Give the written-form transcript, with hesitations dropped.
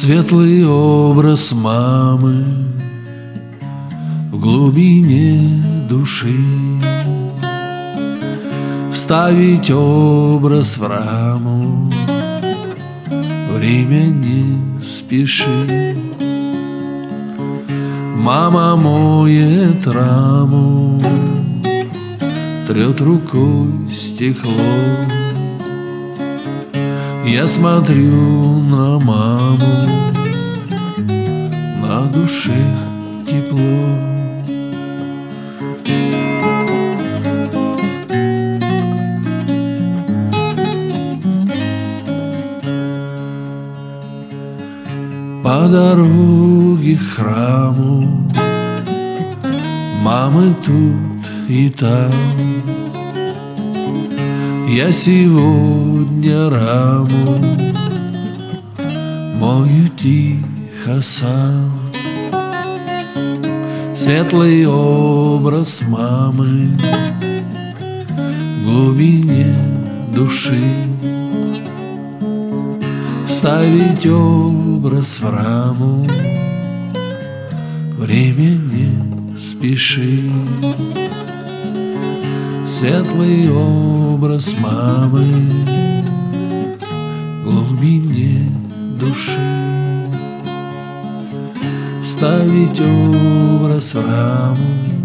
Светлый образ мамы в глубине души, вставить образ в раму, время не спеши. Мама моет раму, трет рукой стекло. Я смотрю на маму, на душе тепло. По дороге к храму мамы тут и там. Я сегодня раму мою тихо сам. Светлый образ мамы в глубине души, вставить образ в раму, время не спеши. Светлый образ мамы в глубине души, вставить образ в раму,